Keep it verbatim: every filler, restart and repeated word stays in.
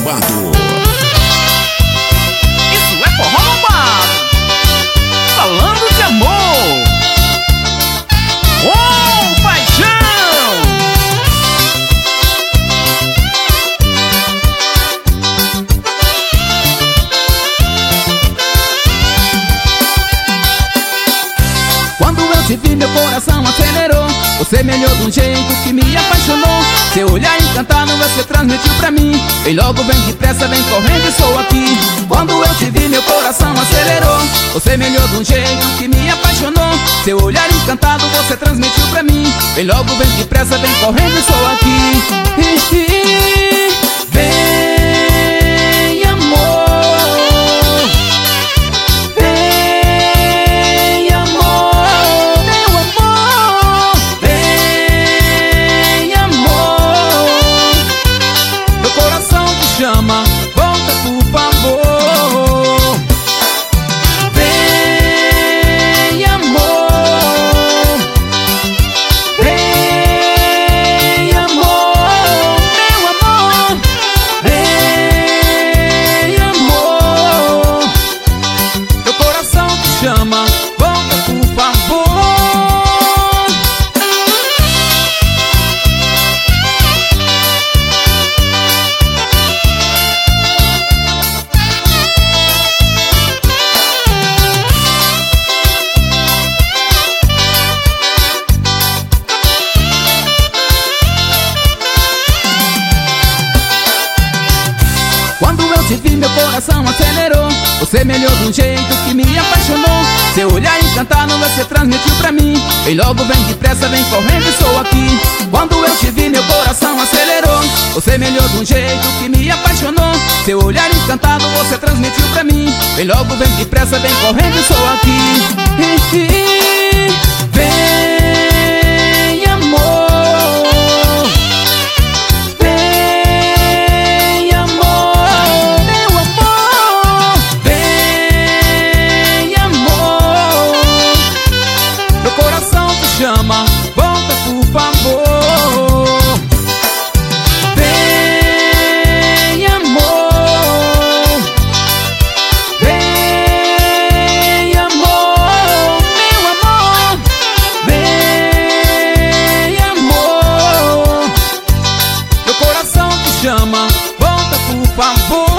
bombado. Isso é forró bombado, falando de amor. Oh, paixão! Quando eu te vi, meu coração acelerou. Você me olhou de um jeito que me apaixonou. Seu olhar encantado você transmitiu pra mim. Vem logo, vem depressa, vem correndo, estou aqui. Quando eu te vi, meu coração acelerou. Você me olhou de um jeito que me apaixonou. Seu olhar encantado você transmitiu pra mim. Vem logo, vem depressa, vem correndo, estou aqui. Vem, amor. Chama, volta por favor. Vem, amor. Vem, amor. Meu amor. Vem, amor. Meu coração te chama, volta por favor. Quando eu te vi, meu coração acelerou. Você me olhou de um jeito que me apaixonou. Seu olhar encantado você transmitiu pra mim. Vem logo, vem depressa, vem correndo, estou aqui. Quando eu te vi, meu coração acelerou. Você me olhou de um jeito que me apaixonou. Seu olhar encantado você transmitiu pra mim. Vem logo, vem depressa, vem correndo, estou aqui. Vem, amor. Chama, volta por favor. Vem, amor. Vem, amor. Meu amor. Vem, amor. Meu coração te chama, volta por favor.